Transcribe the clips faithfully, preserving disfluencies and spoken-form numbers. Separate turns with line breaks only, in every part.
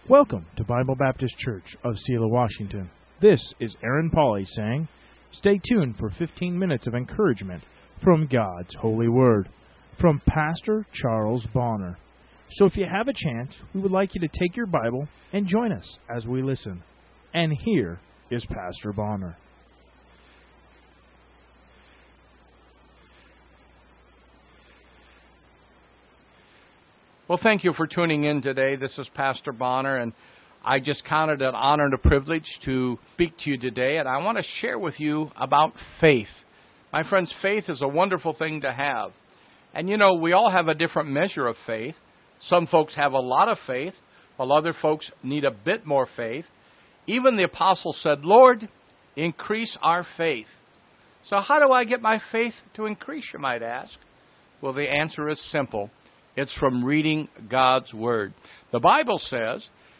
Welcome to Bible Baptist Church of Selah, Washington. This is Aaron Pauley saying, stay tuned for fifteen minutes of encouragement from God's Holy Word, from Pastor Charles Bonner. So if you have a chance, we would like you to take your Bible and join us as we listen. And here is Pastor Bonner.
Well, thank you for tuning in today. This is Pastor Bonner, and I just counted an honor and a privilege to speak to you today, and I want to share with you about faith. My friends, faith is a wonderful thing to have. And you know, we all have a different measure of faith. Some folks have a lot of faith, while other folks need a bit more faith. Even the apostle said, Lord, increase our faith. So how do I get my faith to increase, you might ask? Well, the answer is simple. It's from reading God's Word. The Bible says,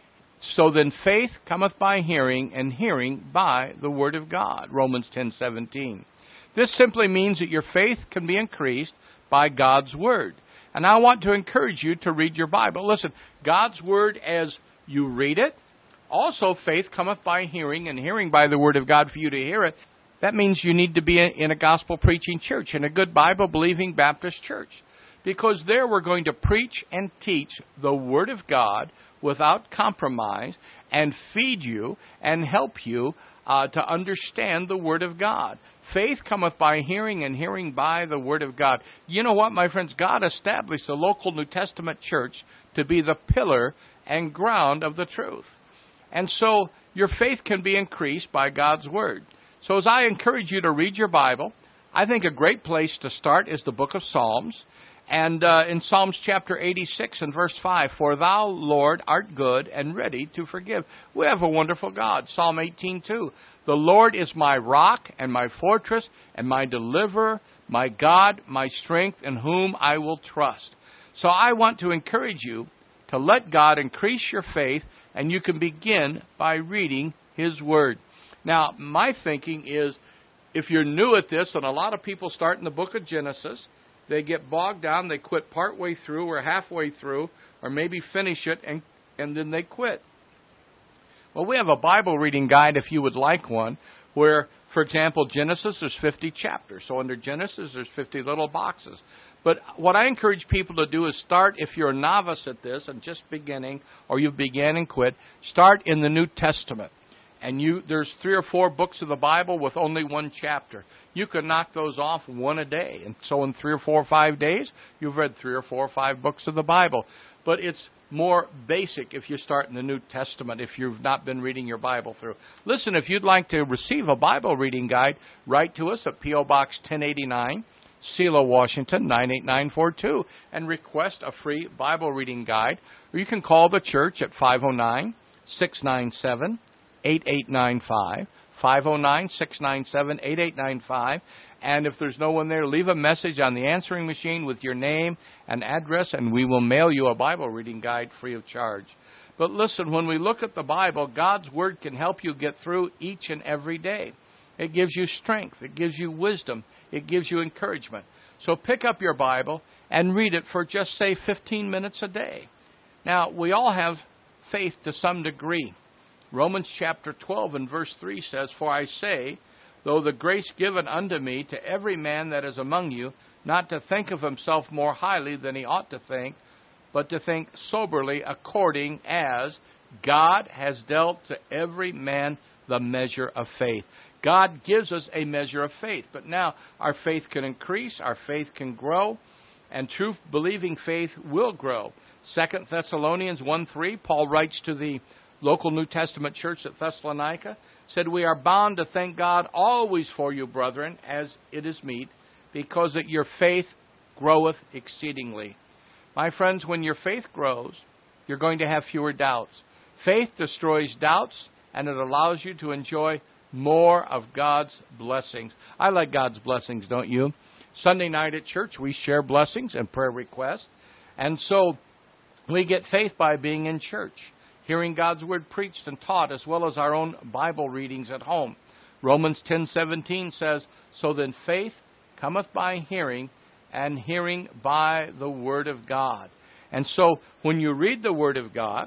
so then faith cometh by hearing, and hearing by the Word of God. Romans ten seventeen. This simply means that your faith can be increased by God's Word. And I want to encourage you to read your Bible. Listen, God's Word as you read it. Also, faith cometh by hearing, and hearing by the Word of God for you to hear it. That means you need to be in a gospel-preaching church, in a good Bible-believing Baptist church. Because there we're going to preach and teach the Word of God without compromise and feed you and help you uh, to understand the Word of God. Faith cometh by hearing, and hearing by the Word of God. You know what, my friends? God established the local New Testament church to be the pillar and ground of the truth. And so your faith can be increased by God's Word. So as I encourage you to read your Bible, I think a great place to start is the book of Psalms. And uh, in Psalms chapter eighty-six and verse five, for thou, Lord, art good and ready to forgive. We have a wonderful God. Psalm eighteen two, the Lord is my rock and my fortress and my deliverer, my God, my strength, in whom I will trust. So I want to encourage you to let God increase your faith, and you can begin by reading His Word. Now, my thinking is, if you're new at this, and a lot of people start in the book of Genesis, they get bogged down, they quit partway through or halfway through, or maybe finish it, and, and then they quit. Well, we have a Bible reading guide, if you would like one, where, for example, Genesis, there's fifty chapters. So under Genesis, there's fifty little boxes. But what I encourage people to do is start, if you're a novice at this and just beginning, or you began and quit, start in the New Testament. And you there's three or four books of the Bible with only one chapter. You can knock those off one a day. And so in three or four or five days, you've read three or four or five books of the Bible. But it's more basic if you start in the New Testament, if you've not been reading your Bible through. Listen, if you'd like to receive a Bible reading guide, write to us at P O Box ten eighty-nine, Selah, Washington, nine eight nine four two, and request a free Bible reading guide. Or you can call the church at five oh nine, six nine seven, eight eight nine five, five oh nine, six nine seven, eight eight nine five. And if there's no one there, leave a message on the answering machine with your name and address, and we will mail you a Bible reading guide free of charge. But listen, when we look at the Bible, God's Word can help you get through each and every day. It gives you strength. It gives you wisdom. It gives you encouragement. So pick up your Bible and read it for just, say, fifteen minutes a day. Now, we all have faith to some degree. Romans chapter twelve and verse three says, for I say, though the grace given unto me to every man that is among you, not to think of himself more highly than he ought to think, but to think soberly according as God has dealt to every man the measure of faith. God gives us a measure of faith. But now our faith can increase, our faith can grow, and true believing faith will grow. Second Thessalonians one three, Paul writes to the local New Testament church at Thessalonica, said, we are bound to thank God always for you, brethren, as it is meet, because that your faith groweth exceedingly. My friends, when your faith grows, you're going to have fewer doubts. Faith destroys doubts, and it allows you to enjoy more of God's blessings. I like God's blessings, don't you? Sunday night at church, we share blessings and prayer requests. And so we get faith by being in church, hearing God's Word preached and taught, as well as our own Bible readings at home. Romans ten seventeen says, so then faith cometh by hearing, and hearing by the Word of God. And so when you read the Word of God,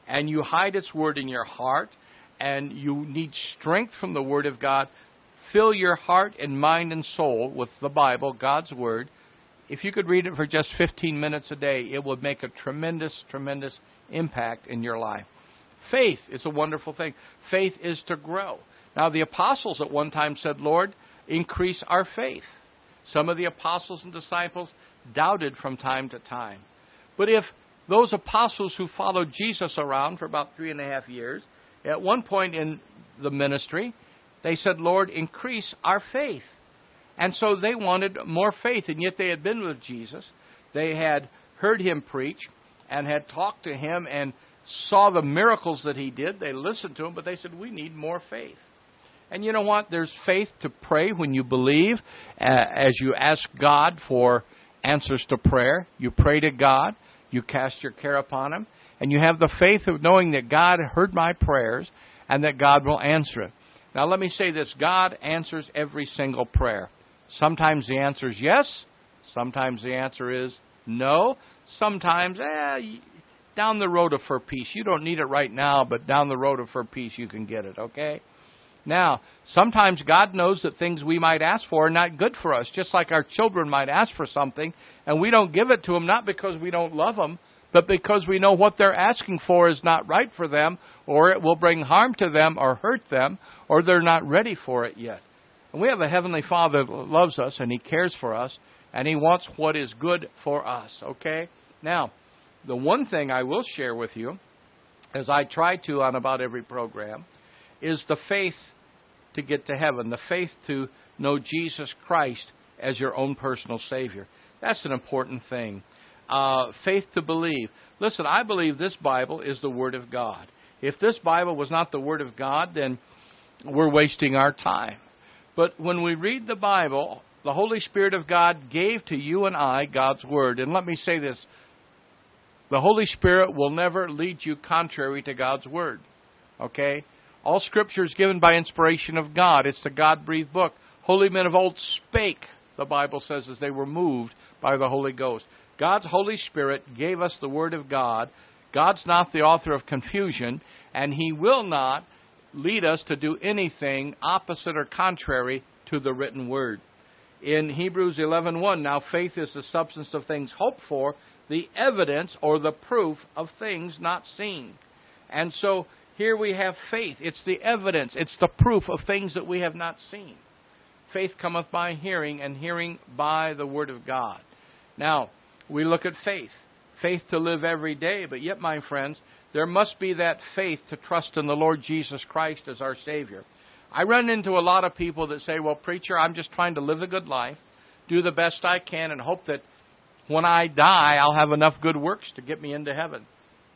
and you hide its word in your heart, and you need strength from the Word of God, fill your heart and mind and soul with the Bible, God's Word. If you could read it for just fifteen minutes a day, it would make a tremendous, tremendous impact in your life. Faith is a wonderful thing. Faith is to grow. Now, the apostles at one time said, Lord, increase our faith. Some of the apostles and disciples doubted from time to time. But if those apostles who followed Jesus around for about three and a half years, at one point in the ministry, they said, Lord, increase our faith. And so they wanted more faith, and yet they had been with Jesus. They had heard him preach and had talked to him and saw the miracles that he did. They listened to him, but they said, we need more faith. And you know what? There's faith to pray when you believe, uh, as you ask God for answers to prayer. You pray to God. You cast your care upon him. And you have the faith of knowing that God heard my prayers and that God will answer it. Now, let me say this. God answers every single prayer. Sometimes the answer is yes. Sometimes the answer is no. Sometimes, eh, down the road of for peace. You don't need it right now, but down the road of for peace you can get it, okay? Now, sometimes God knows that things we might ask for are not good for us, just like our children might ask for something, and we don't give it to them, not because we don't love them, but because we know what they're asking for is not right for them, or it will bring harm to them or hurt them, or they're not ready for it yet. And we have a Heavenly Father that loves us, and He cares for us, and He wants what is good for us, okay? Now, the one thing I will share with you, as I try to on about every program, is the faith to get to heaven, the faith to know Jesus Christ as your own personal Savior. That's an important thing. Uh, faith to believe. Listen, I believe this Bible is the Word of God. If this Bible was not the Word of God, then we're wasting our time. But when we read the Bible, the Holy Spirit of God gave to you and I God's Word. And let me say this. The Holy Spirit will never lead you contrary to God's Word. Okay? All Scripture is given by inspiration of God. It's the God-breathed book. Holy men of old spake, the Bible says, as they were moved by the Holy Ghost. God's Holy Spirit gave us the Word of God. God's not the author of confusion, and He will not lead us to do anything opposite or contrary to the written Word. In Hebrews eleven one, now faith is the substance of things hoped for, the evidence or the proof of things not seen. And so here we have faith. It's the evidence. It's the proof of things that we have not seen. Faith cometh by hearing, and hearing by the Word of God. Now, we look at faith. Faith to live every day. But yet, my friends, there must be that faith to trust in the Lord Jesus Christ as our Savior. I run into a lot of people that say, well, preacher, I'm just trying to live a good life, do the best I can, and hope that when I die, I'll have enough good works to get me into heaven.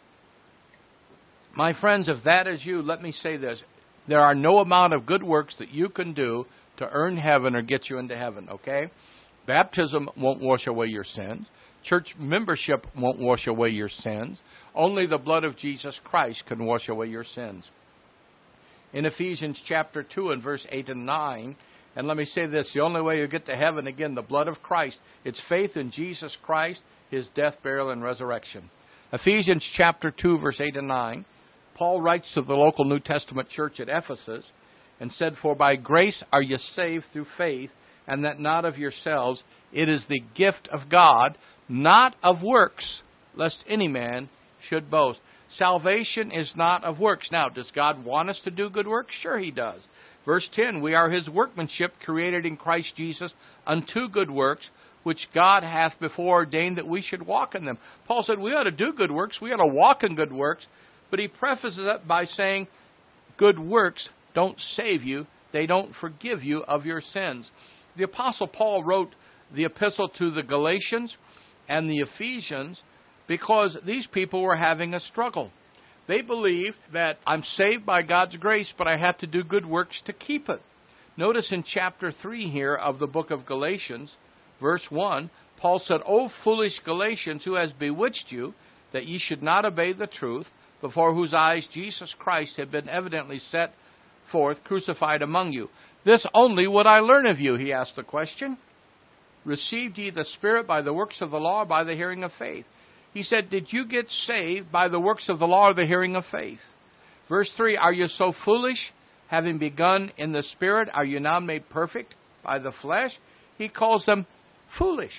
My friends, if that is you, let me say this. There are no amount of good works that you can do to earn heaven or get you into heaven, okay? Baptism won't wash away your sins. Church membership won't wash away your sins. Only the blood of Jesus Christ can wash away your sins. In Ephesians chapter two and verse eight and nine, and let me say this, the only way you get to heaven, again, the blood of Christ, it's faith in Jesus Christ, His death, burial, and resurrection. Ephesians chapter two, verse eight and nine, Paul writes to the local New Testament church at Ephesus and said, for by grace are you saved through faith, and that not of yourselves, it is the gift of God, not of works, lest any man should boast. Salvation is not of works. Now, does God want us to do good works? Sure He does. Verse ten, we are His workmanship, created in Christ Jesus unto good works, which God hath before ordained that we should walk in them. Paul said we ought to do good works, we ought to walk in good works, but he prefaces it by saying, good works don't save you, they don't forgive you of your sins. The Apostle Paul wrote the epistle to the Galatians and the Ephesians because these people were having a struggle. They believed that I'm saved by God's grace, but I have to do good works to keep it. Notice in chapter three here of the book of Galatians, verse one, Paul said, O foolish Galatians, who has bewitched you, that ye should not obey the truth, before whose eyes Jesus Christ had been evidently set forth, crucified among you. This only would I learn of you, he asked the question. Received ye the Spirit by the works of the law, or by the hearing of faith? He said, did you get saved by the works of the law or the hearing of faith? Verse three, are you so foolish, having begun in the Spirit, are you now made perfect by the flesh? He calls them foolish.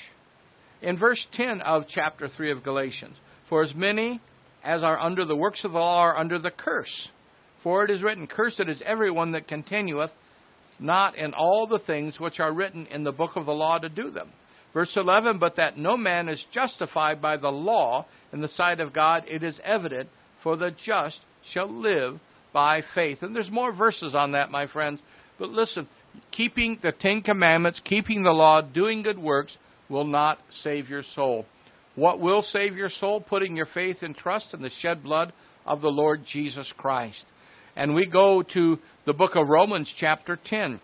In verse ten of chapter three of Galatians, for as many as are under the works of the law are under the curse. For it is written, cursed is everyone that continueth not in all the things which are written in the book of the law to do them. Verse eleven, but that no man is justified by the law in the sight of God, it is evident, for the just shall live by faith. And there's more verses on that, my friends. But listen, keeping the Ten Commandments, keeping the law, doing good works will not save your soul. What will save your soul? Putting your faith and trust in the shed blood of the Lord Jesus Christ. And we go to the book of Romans chapter ten.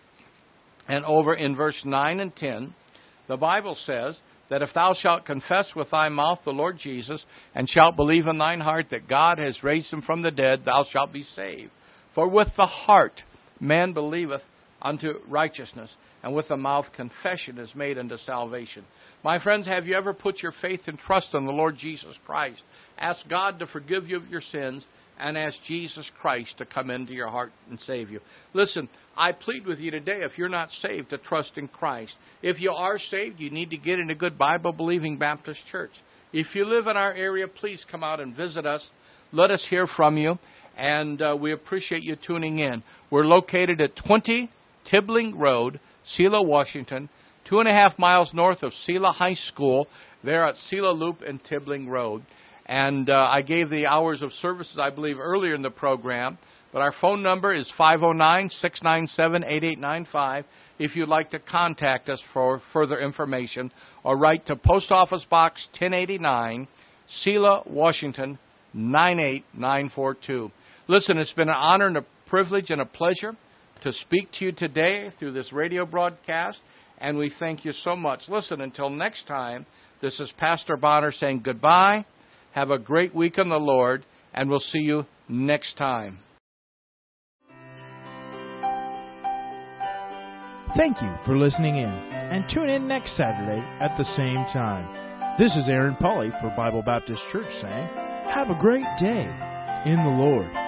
And over in verse nine and ten, the Bible says that if thou shalt confess with thy mouth the Lord Jesus, and shalt believe in thine heart that God has raised him from the dead, thou shalt be saved. For with the heart man believeth unto righteousness, and with the mouth confession is made unto salvation. My friends, have you ever put your faith and trust in the Lord Jesus Christ? Ask God to forgive you of your sins, and ask Jesus Christ to come into your heart and save you. Listen, I plead with you today, if you're not saved, to trust in Christ. If you are saved, you need to get in a good Bible-believing Baptist church. If you live in our area, please come out and visit us. Let us hear from you, and uh, we appreciate you tuning in. We're located at twenty Tibbling Road, Selah, Washington, two and a half miles north of Selah High School, there at Selah Loop and Tibbling Road. And uh, I gave the hours of services, I believe, earlier in the program. But our phone number is five oh nine, six nine seven, eight eight nine five if you'd like to contact us for further information. Or write to Post Office Box ten eighty-nine, Selah, Washington, nine eight nine four two. Listen, it's been an honor and a privilege and a pleasure to speak to you today through this radio broadcast. And we thank you so much. Listen, until next time, this is Pastor Bonner saying goodbye. Have a great week in the Lord, and we'll see you next time.
Thank you for listening in, and tune in next Saturday at the same time. This is Aaron Pauley for Bible Baptist Church saying, have a great day in the Lord.